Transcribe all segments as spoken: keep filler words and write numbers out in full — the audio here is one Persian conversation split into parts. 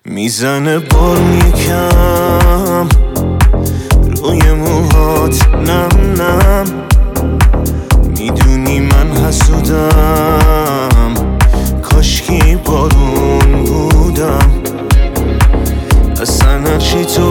میزنه بارون یکم روی موهات نم نم. میدونی من حسودم، کاشکی بارون بودم. اصلا هرچی تو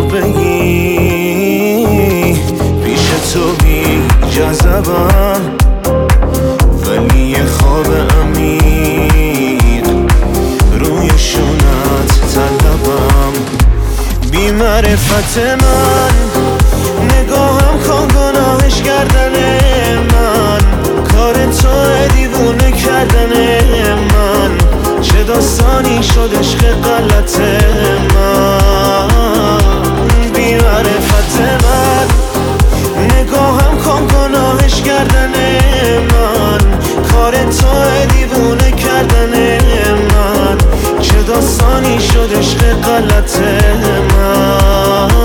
بگی پیش تو بی جذبم، ولی یه خواب عمیق روی شونت طلبم. بی معرفت من نگاهم کن گناهش کردن من، کار تو دیوونه کردن من. چه داستانی شد عشق غلط من. بی معرفت من نگاهم کن گناهش کردن من، کار تو دیوونه کردن من. چه داستانی شد عشق غلط من.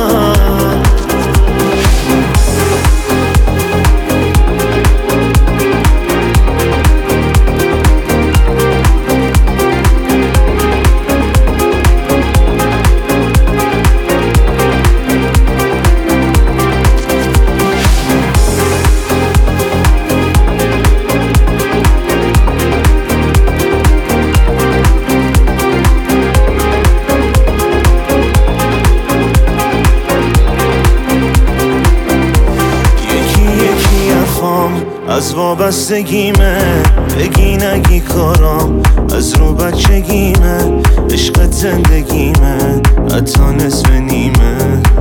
از وابستگیمه بگی نگی کارام، از رو بچگیمه عشقت زندگیمه حتی نصف نیمه.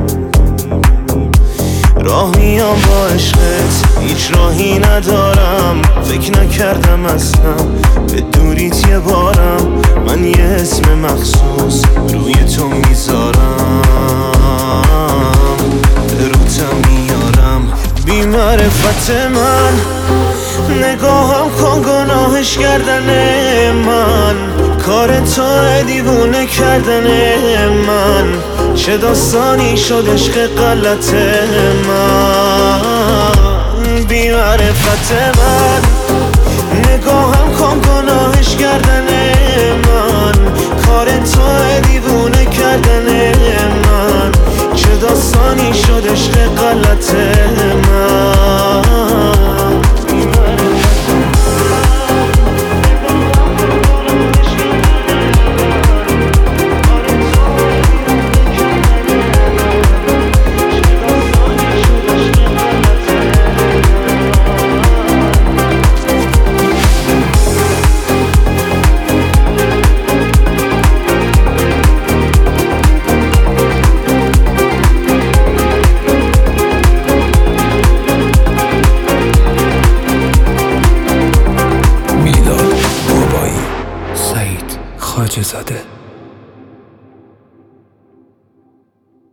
راه میام با عشقت هیچ راهی ندارم، فکر نکردم اصلا به دوریت یه بارم. من یه اسم مخصوص روی تو میذارم، به روتم میارم. بی معرفت من نگاهم کن گناهش کردن من، کار تو دیوونه کردن من. چه داستانی شد عشق غلط من. بی معرفت من نگاهم کن گناهش کردن من، کار تو دیوونه کردن من. چه داستانی شد عشق غلط من. خواجه زاده.